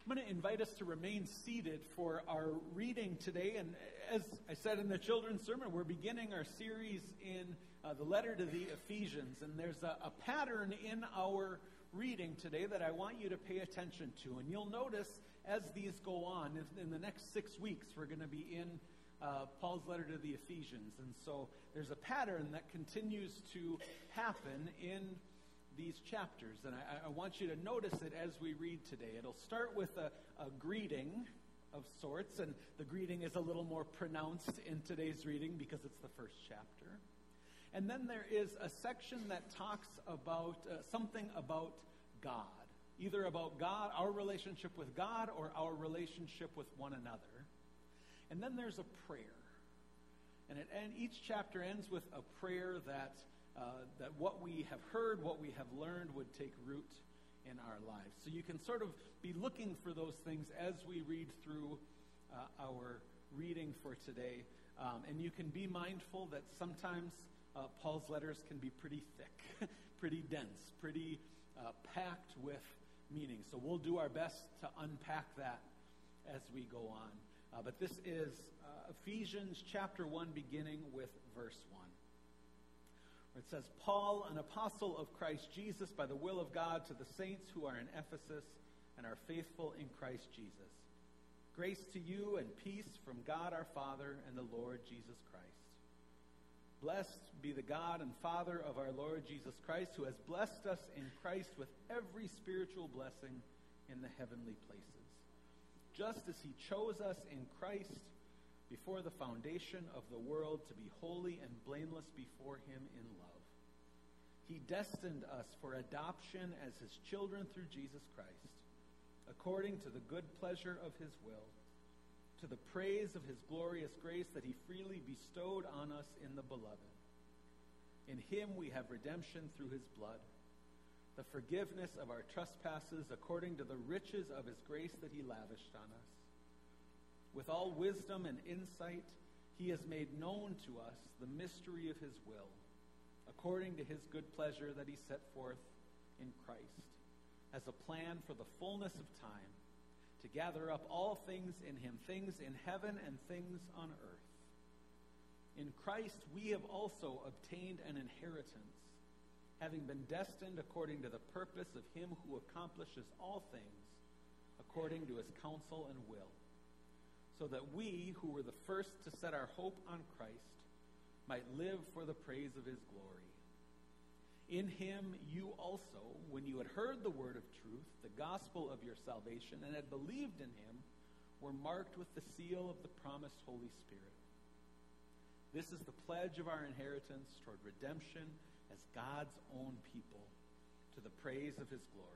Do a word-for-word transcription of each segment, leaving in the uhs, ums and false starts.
I'm going to invite us to remain seated for our reading today. And as I said in the children's sermon, we're beginning our series in uh, the letter to the Ephesians. And there's a, a pattern in our reading today that I want you to pay attention to. And you'll notice as these go on, in, in the next six weeks, we're going to be in uh, Paul's letter to the Ephesians. And so there's a pattern that continues to happen in these chapters, and I, I want you to notice it as we read today. It'll start with a, a greeting of sorts, and the greeting is a little more pronounced in today's reading because it's the first chapter. And then there is a section that talks about uh, something about God, either about God, our relationship with God, or our relationship with one another. And then there's a prayer, and, it, and each chapter ends with a prayer that Uh, that what we have heard, what we have learned would take root in our lives. So you can sort of be looking for those things as we read through uh, our reading for today. Um, and you can be mindful that sometimes uh, Paul's letters can be pretty thick, pretty dense, pretty uh, packed with meaning. So we'll do our best to unpack that as we go on. Uh, but this is uh, Ephesians chapter one, beginning with verse one. It says, Paul, an apostle of Christ Jesus, by the will of God, to the saints who are in Ephesus and are faithful in Christ Jesus. Grace to you and peace from God our Father and the Lord Jesus Christ. Blessed be the God and Father of our Lord Jesus Christ, who has blessed us in Christ with every spiritual blessing in the heavenly places, just as he chose us in Christ before the foundation of the world to be holy and blameless before him in love. He destined us for adoption as his children through Jesus Christ, according to the good pleasure of his will, to the praise of his glorious grace that he freely bestowed on us in the Beloved. In him we have redemption through his blood, the forgiveness of our trespasses according to the riches of his grace that he lavished on us. With all wisdom and insight, he has made known to us the mystery of his will, according to his good pleasure that he set forth in Christ, as a plan for the fullness of time, to gather up all things in him, things in heaven and things on earth. In Christ we have also obtained an inheritance, having been destined according to the purpose of him who accomplishes all things, according to his counsel and will, so that we, who were the first to set our hope on Christ, might live for the praise of his glory. In him you also, when you had heard the word of truth, the gospel of your salvation, and had believed in him, were marked with the seal of the promised Holy Spirit. This is the pledge of our inheritance toward redemption as God's own people, to the praise of his glory.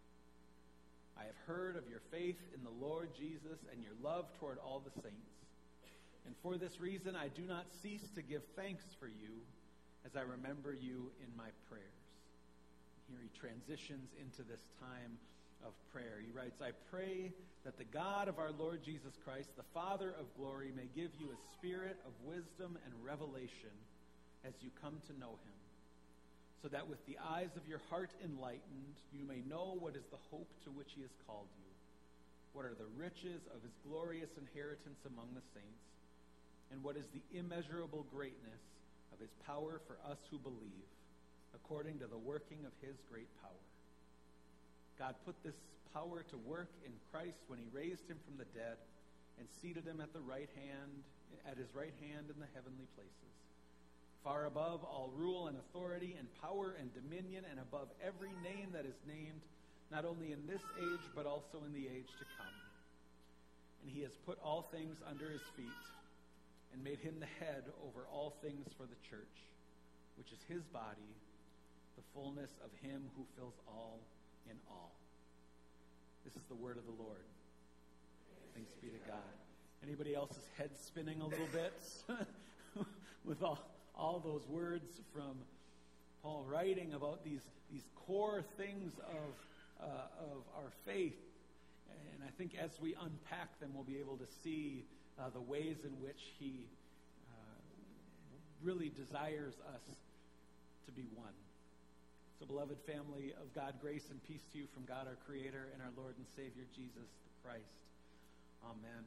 I have heard of your faith in the Lord Jesus and your love toward all the saints. And for this reason, I do not cease to give thanks for you as I remember you in my prayers. Here he transitions into this time of prayer. He writes, I pray that the God of our Lord Jesus Christ, the Father of glory, may give you a spirit of wisdom and revelation as you come to know him, so that with the eyes of your heart enlightened, you may know what is the hope to which he has called you, what are the riches of his glorious inheritance among the saints, and what is the immeasurable greatness of his power for us who believe, according to the working of his great power. God put this power to work in Christ when he raised him from the dead and seated him at the right hand, at his right hand in the heavenly places, far above all rule and authority and power and dominion, and above every name that is named, not only in this age, but also in the age to come. And he has put all things under his feet, and made him the head over all things for the church, which is his body, the fullness of him who fills all in all. This is the word of the Lord. Thanks be to God. Anybody else's head spinning a little bit with all all those words from Paul writing about these these core things of uh, of our faith? And I think as we unpack them, we'll be able to see uh, the ways in which he uh, really desires us to be one. So, beloved family of God, grace and peace to you from God our Creator and our Lord and Savior, Jesus the Christ. Amen.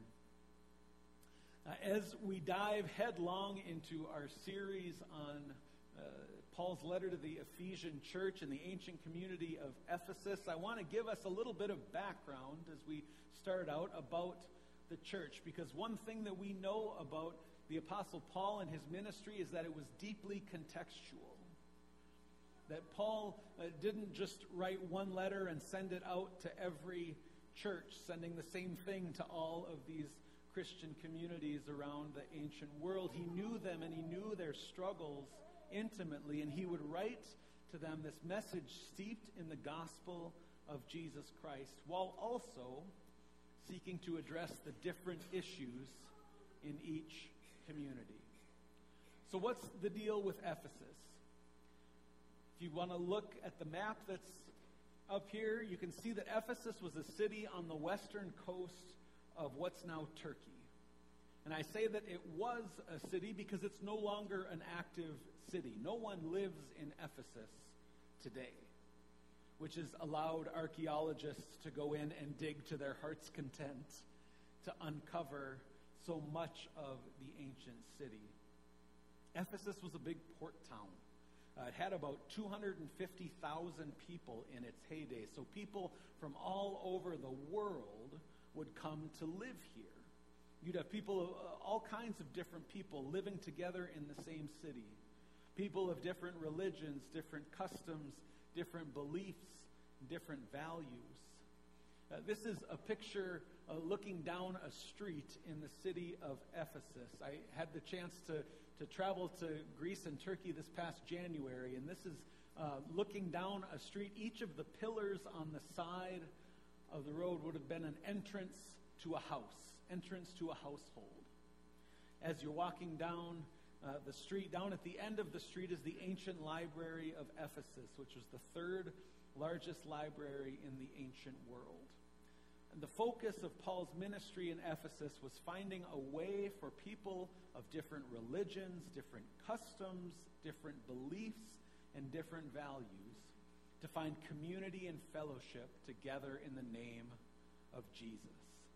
Uh, as we dive headlong into our series on uh, Paul's letter to the Ephesian church in the ancient community of Ephesus, I want to give us a little bit of background as we start out about the church, because one thing that we know about the Apostle Paul and his ministry is that it was deeply contextual. That Paul uh, didn't just write one letter and send it out to every church, sending the same thing to all of these Christian communities around the ancient world. He knew them and he knew their struggles intimately, and he would write to them this message steeped in the gospel of Jesus Christ, while also seeking to address the different issues in each community. So what's the deal with Ephesus? If you want to look at the map that's up here, you can see that Ephesus was a city on the western coast of what's now Turkey. And I say that it was a city because it's no longer an active city. No one lives in Ephesus today, which has allowed archaeologists to go in and dig to their heart's content to uncover so much of the ancient city. Ephesus was a big port town. Uh, it had about two hundred fifty thousand people in its heyday. So people from all over the world would come to live here. You'd have people, uh, all kinds of different people living together in the same city. People of different religions, different customs, different beliefs, different values. Uh, this is a picture uh, looking down a street in the city of Ephesus. I had the chance to, to travel to Greece and Turkey this past January, and this is uh, looking down a street. Each of the pillars on the side of the road would have been an entrance to a house, entrance to a household. As you're walking down uh, the street, down at the end of the street is the ancient library of Ephesus, which was the third largest library in the ancient world. And the focus of Paul's ministry in Ephesus was finding a way for people of different religions, different customs, different beliefs, and different values to find community and fellowship together in the name of Jesus.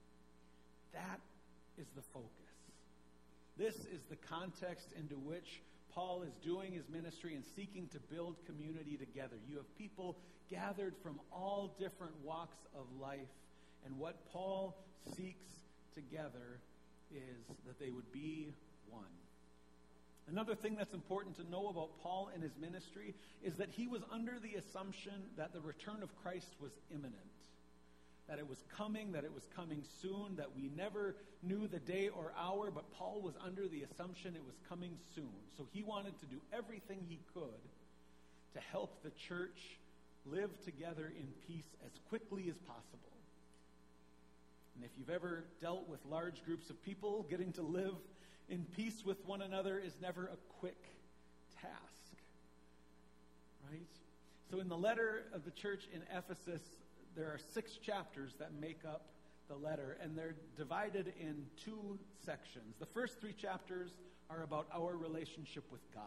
That is the focus. This is the context into which Paul is doing his ministry and seeking to build community together. You have people gathered from all different walks of life, and what Paul seeks together is that they would be one. Another thing that's important to know about Paul and his ministry is that he was under the assumption that the return of Christ was imminent, that it was coming, that it was coming soon, that we never knew the day or hour, but Paul was under the assumption it was coming soon. So he wanted to do everything he could to help the church live together in peace as quickly as possible. And if you've ever dealt with large groups of people, getting to live in peace with one another is never a quick task, right? So in the letter of the church in Ephesus, there are six chapters that make up the letter, and they're divided in two sections. The first three chapters are about our relationship with God.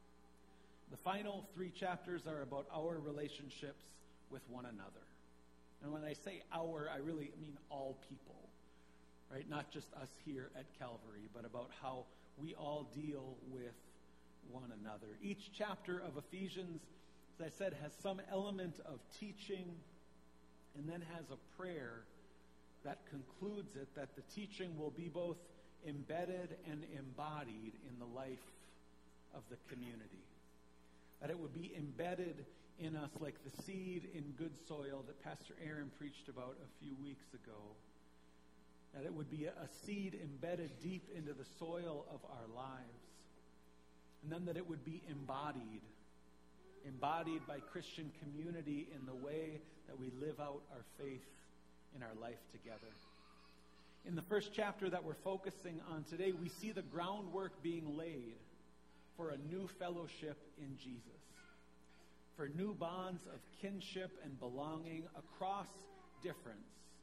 The final three chapters are about our relationships with one another. And when I say our, I really mean all people, right? Not just us here at Calvary, but about how we all deal with one another. Each chapter of Ephesians, as I said, has some element of teaching and then has a prayer that concludes it, that the teaching will be both embedded and embodied in the life of the community. That it would be embedded in us like the seed in good soil that Pastor Aaron preached about a few weeks ago. That it would be a seed embedded deep into the soil of our lives. And then that it would be embodied. Embodied by Christian community in the way that we live out our faith in our life together. In the first chapter that we're focusing on today, we see the groundwork being laid for a new fellowship in Jesus. For new bonds of kinship and belonging across difference.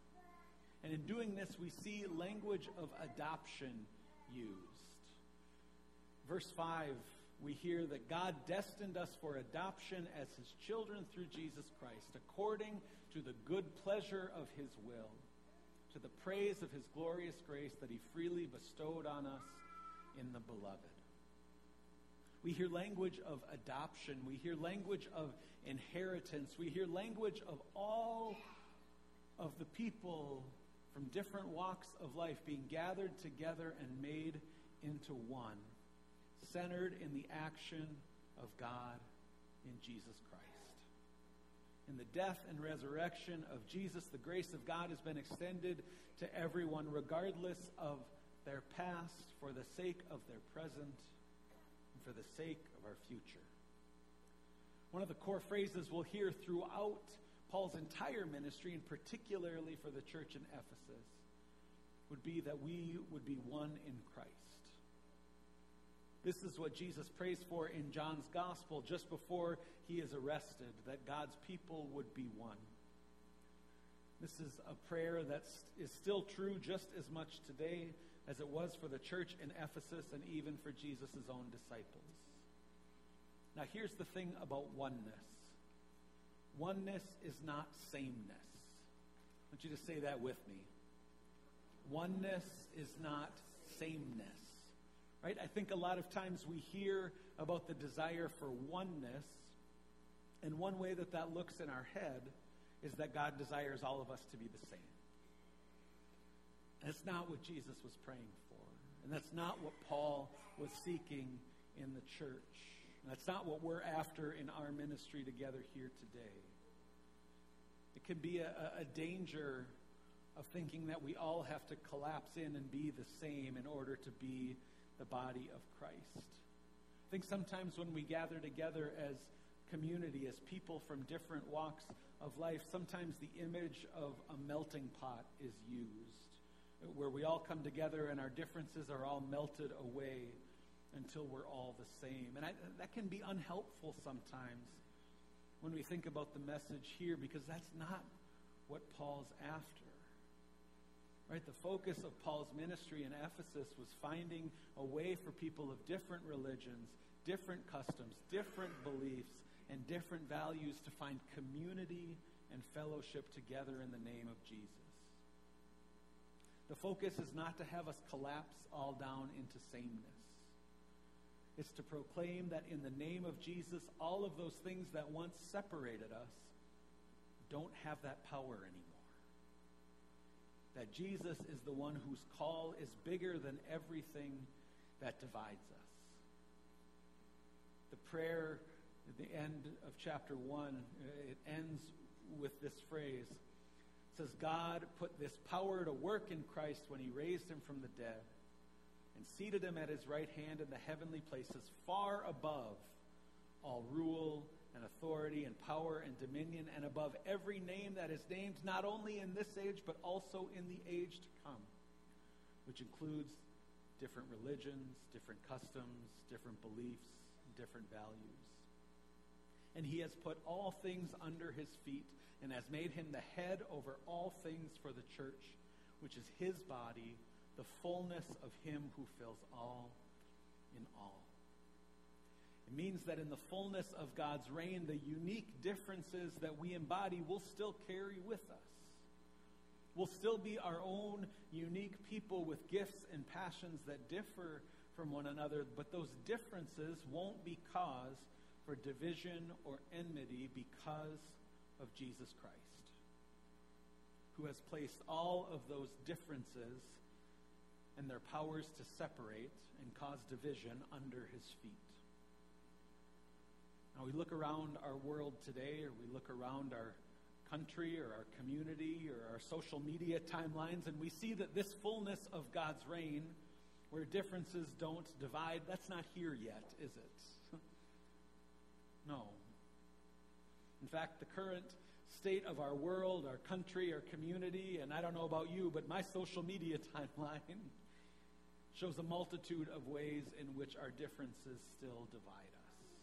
And in doing this, we see language of adoption used. Verse five we hear that God destined us for adoption as his children through Jesus Christ, according to the good pleasure of his will, to the praise of his glorious grace that he freely bestowed on us in the beloved. We hear language of adoption. We hear language of inheritance. We hear language of all of the people from different walks of life being gathered together and made into one, centered in the action of God in Jesus Christ. In the death and resurrection of Jesus, the grace of God has been extended to everyone, regardless of their past, for the sake of their present, and for the sake of our future. One of the core phrases we'll hear throughout Paul's entire ministry, and particularly for the church in Ephesus, would be that we would be one in Christ. This is what Jesus prays for in John's gospel just before he is arrested, that God's people would be one. This is a prayer that is still true just as much today as it was for the church in Ephesus and even for Jesus' own disciples. Now here's the thing about oneness. Oneness is not sameness. I want you to say that with me. Oneness is not sameness. Right? I think a lot of times we hear about the desire for oneness, and one way that that looks in our head is that God desires all of us to be the same. That's not what Jesus was praying for. And that's not what Paul was seeking in the church. And that's not what we're after in our ministry together here today. It can be a, a danger of thinking that we all have to collapse in and be the same in order to be the body of Christ. I think sometimes when we gather together as community, as people from different walks of life, sometimes the image of a melting pot is used, where we all come together and our differences are all melted away until we're all the same. And I, that can be unhelpful sometimes when we think about the message here, because that's not what Paul's after. Right? The focus of Paul's ministry in Ephesus was finding a way for people of different religions, different customs, different beliefs, and different values to find community and fellowship together in the name of Jesus. The focus is not to have us collapse all down into sameness. It's to proclaim that in the name of Jesus, all of those things that once separated us don't have that power anymore. That Jesus is the one whose call is bigger than everything that divides us. The prayer at the end of chapter one, it ends with this phrase. It says, God put this power to work in Christ when he raised him from the dead and seated him at his right hand in the heavenly places, far above all rule and authority and power and dominion, and above every name that is named, not only in this age, but also in the age to come, which includes different religions, different customs, different beliefs, different values. And he has put all things under his feet and has made him the head over all things for the church, which is his body, the fullness of him who fills all in all. It means that in the fullness of God's reign, the unique differences that we embody will still carry with us. We'll still be our own unique people with gifts and passions that differ from one another, but those differences won't be cause for division or enmity because of Jesus Christ, who has placed all of those differences and their powers to separate and cause division under his feet. Now, we look around our world today, or we look around our country or our community or our social media timelines, and we see that this fullness of God's reign, where differences don't divide, that's not here yet, is it? No. In fact, the current state of our world, our country, our community, and I don't know about you, but my social media timeline shows a multitude of ways in which our differences still divide us.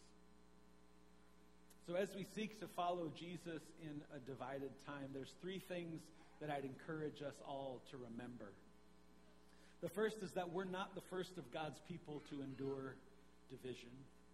So as we seek to follow Jesus in a divided time, there's three things that I'd encourage us all to remember. The first is that we're not the first of God's people to endure division.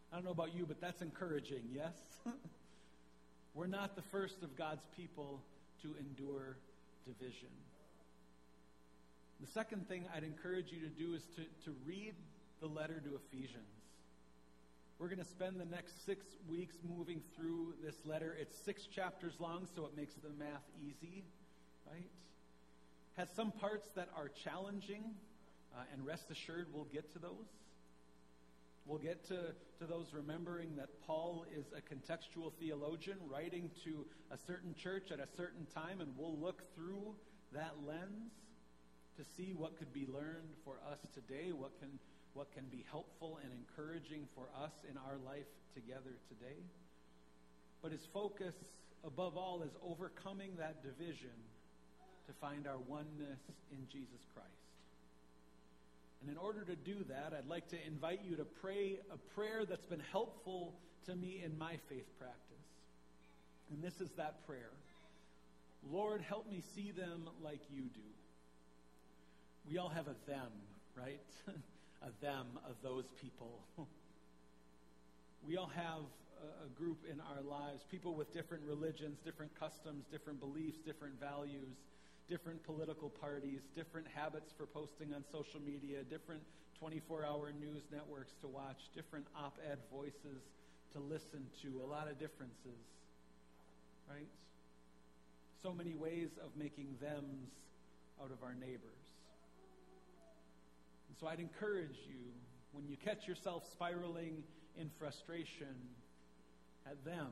I don't know about you, but that's encouraging, yes? We're not the first of God's people to endure division. The second thing I'd encourage you to do is to, to read the letter to Ephesians. We're going to spend the next six weeks moving through this letter. It's six chapters long, so it makes the math easy, right? Has some parts that are challenging, uh, and rest assured we'll get to those. We'll get to, to those remembering that Paul is a contextual theologian writing to a certain church at a certain time, and we'll look through that lens to see what could be learned for us today, what can what can be helpful and encouraging for us in our life together today. But his focus, above all, is overcoming that division to find our oneness in Jesus Christ. And in order to do that, I'd like to invite you to pray a prayer that's been helpful to me in my faith practice. And this is that prayer. Lord, help me see them like you do. We all have a them, right? a them of those people. We all have a, a group in our lives, people with different religions, different customs, different beliefs, different values, different political parties, different habits for posting on social media, different twenty-four hour news networks to watch, different op-ed voices to listen to, a lot of differences, right? So many ways of making thems out of our neighbors. And so I'd encourage you, when you catch yourself spiraling in frustration at them,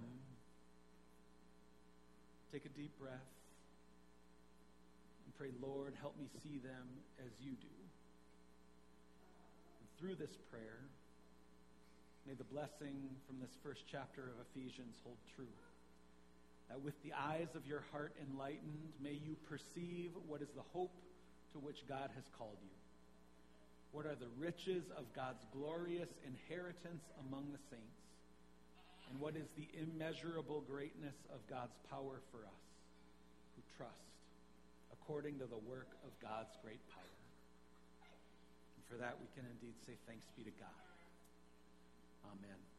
take a deep breath and pray, Lord, help me see them as you do. And through this prayer, may the blessing from this first chapter of Ephesians hold true. That with the eyes of your heart enlightened, may you perceive what is the hope to which God has called you. What are the riches of God's glorious inheritance among the saints? And what is the immeasurable greatness of God's power for us who trust according to the work of God's great power? And for that we can indeed say thanks be to God. Amen.